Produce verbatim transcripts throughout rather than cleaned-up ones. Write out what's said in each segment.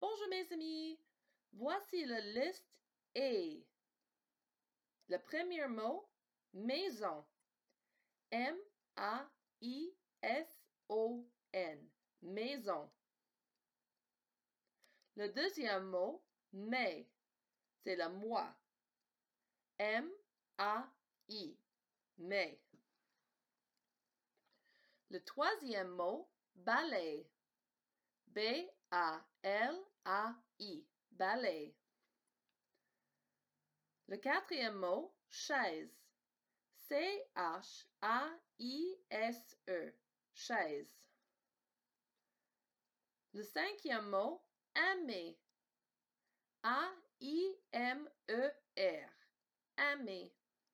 Bonjour mes amis, voici la liste A. Le premier mot, maison. M A I S O N. Maison. Le deuxième mot, mai. C'est le mois. M A I. Mai. Le troisième mot, balai. B A L A I. Balai. Le quatrième mot, chaise. C H A I S E. Chaise. Le cinquième mot, aimer. A I M E R. Aimer.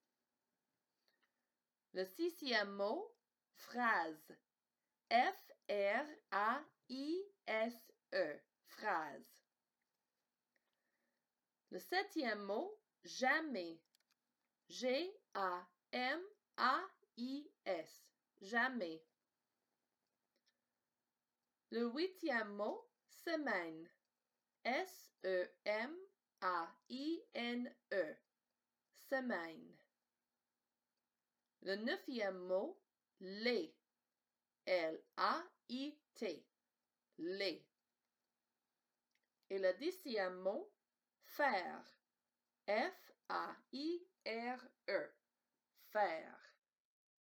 Le sixième mot, phrase. F R A I S E. Phrase. Le septième mot, jamais. G A M A I S. Jamais. Le huitième mot, semaine. S E M A I N E. Semaine. Le neuvième mot, lait. L A I T. Lait. Et le dixième mot, faire. F A I R E. Faire.